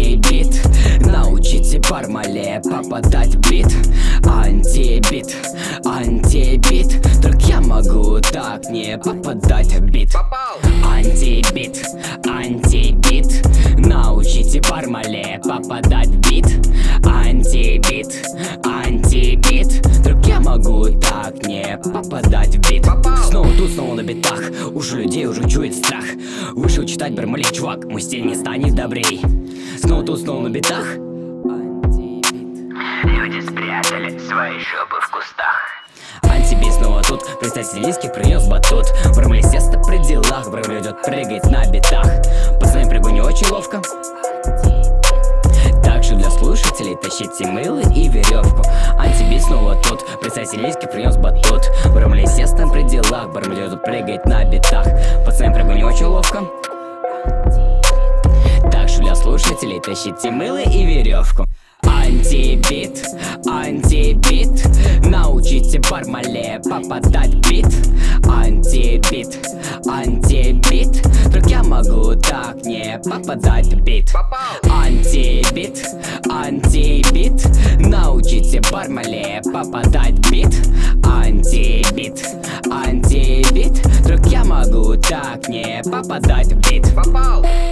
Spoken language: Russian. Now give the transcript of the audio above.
антибит. Научите бармале попадать в бит. Антибит, антибит. Только я могу так не попадать в бит. Антибит, антибит. Научите бармале попадать в бит. Антибит, антибит. Только я могу так не попадать в бит. Снова тут, снова на битах. Уши людей уже чует страх. Вышел читать бармалей, чувак, мой стиль не станет добрей. Снова тут, снова на битах. Люди спрятали свои жопы в кустах. Антибит снова тут, представитель Лиски принес батут. Бармалей сеста при делах, бармалей идет прыгать на битах. Пацаны, прыгу не очень ловко. Так что для слушателей тащите мыло и веревку. Антибит снова тут, представитель Лиски принес батут. Бармалей сеста при делах, бармалей идет прыгать на битах. Пацаны, прыгу не очень ловко. Так что для слушателей тащите мыло и веревку. Антибит, антибит. Научите бармале попадать в бит. Антибит, антибит. Только я могу так не попадать в бит. Антибит, антибит. Научите бармале попадать в бит. Антибит, антибит. Только я могу так не попадать в бит.